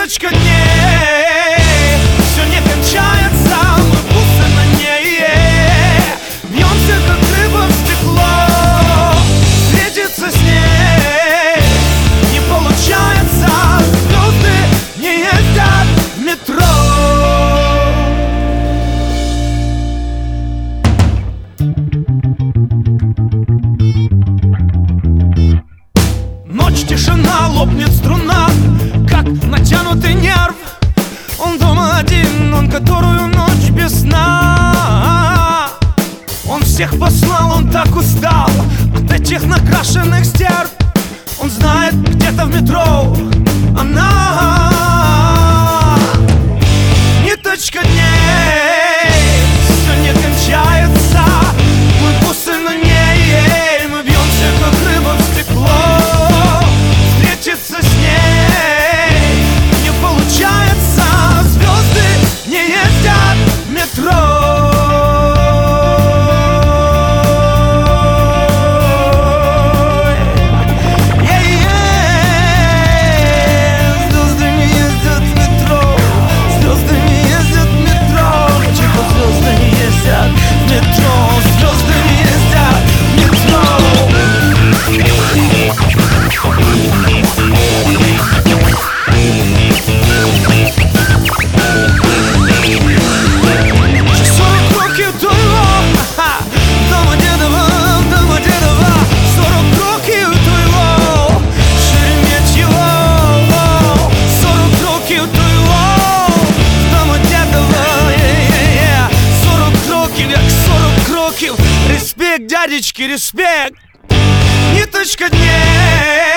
ниточка дней, все не кончается, мы будто на ней бьемся, как рыба в стекло. Встретиться с ней не получается, звезды не ездят в метро. Ночь, тишина, лопнет струна, как натянутый нерв. Он дома один, он которую ночь без сна. Он всех послал, он так устал от этих накрашенных стерв. Он знает, где-то в метро она. Ниточка дней, все не кончается, мы бусы на ней, мы бьемся, как рыба в стекло. Встретиться с ней не получается, звезды не ездят в метро. Респект, дядечки, респект. Ниточка дней.